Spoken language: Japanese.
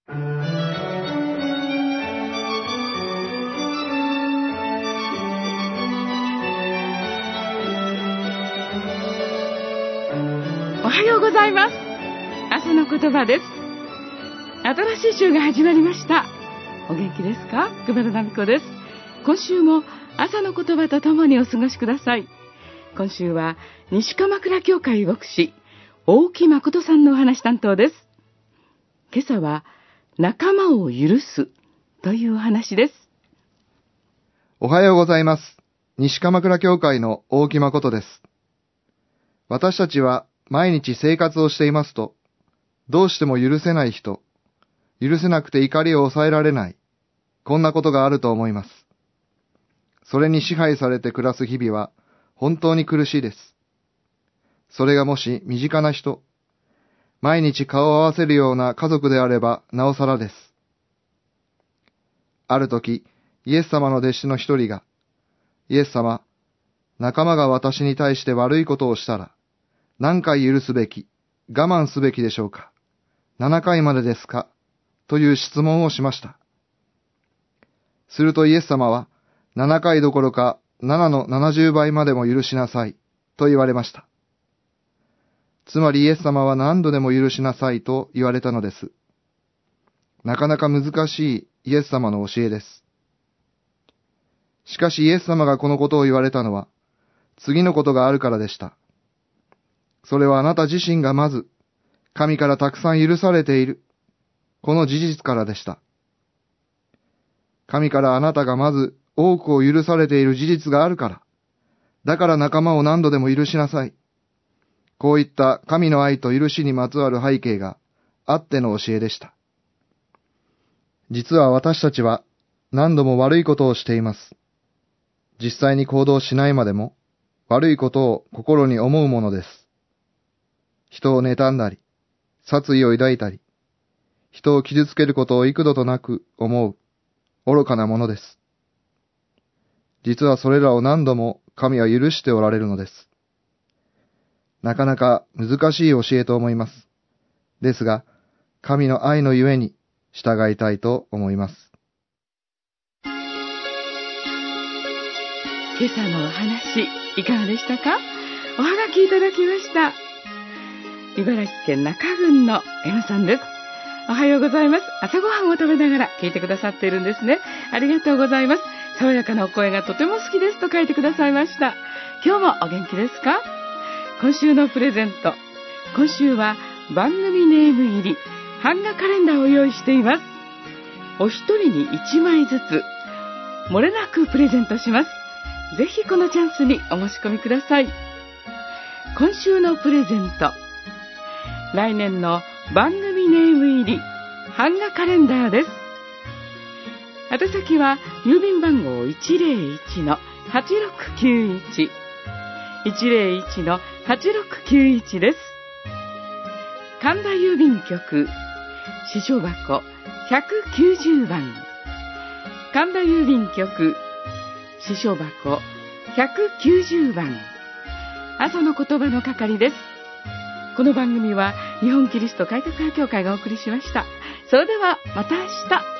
おはようございます。朝の言葉です。新しい週が始まりました。お元気ですか？久米田奈美子です。今週も朝の言葉とともにお過ごしください。今週は西鎌倉教会牧師大木誠さんのお話担当です。今朝は仲間を許すというお話です。 おはようございます。西鎌倉教会の大木誠です。私たちは毎日生活をしていますと、どうしても許せない人、許せなくて怒りを抑えられない、こんなことがあると思います。それに支配されて暮らす日々は本当に苦しいです。それがもし身近な人、毎日顔を合わせるような家族であればなおさらです。ある時、イエス様の弟子の一人が、イエス様、仲間が私に対して悪いことをしたら、何回許すべき、我慢すべきでしょうか？ 7 回までですか？という質問をしました。するとイエス様は、7回どころか7の70倍までも許しなさい、と言われました。つまりイエス様は何度でも許しなさいと言われたのです。なかなか難しいイエス様の教えです。しかしイエス様がこのことを言われたのは、次のことがあるからでした。それはあなた自身がまず、神からたくさん許されている、この事実からでした。神からあなたがまず多くを許されている事実があるから、だから仲間を何度でも許しなさい。こういった神の愛と許しにまつわる背景があっての教えでした。実は私たちは何度も悪いことをしています。実際に行動しないまでも悪いことを心に思うものです。人を妬んだり、殺意を抱いたり、人を傷つけることを幾度となく思う愚かなものです。実はそれらを何度も神は許しておられるのです。なかなか難しい教えと思います。ですが、神の愛のゆえに従いたいと思います。 今朝のお話、いかがでしたか？おはがきいただきました。茨城県中郡の M さんです。おはようございます。朝ごはんを食べながら聞いてくださっているんですね。ありがとうございます。爽やかなお声がとても好きですと書いてくださいました。今日もお元気ですか？今週のプレゼント。今週は番組ネーム入り版画カレンダーを用意しています。お一人に1枚ずつ漏れなくプレゼントします。ぜひこのチャンスにお申し込みください。今週のプレゼント。来年の番組ネーム入り版画カレンダーです。宛先は郵便番号 101-8691 101-8691 です。神田郵便局支所箱190番、神田郵便局支所箱190番、朝の言葉の係です。この番組は日本キリスト開拓派教会がお送りしました。それではまた明日。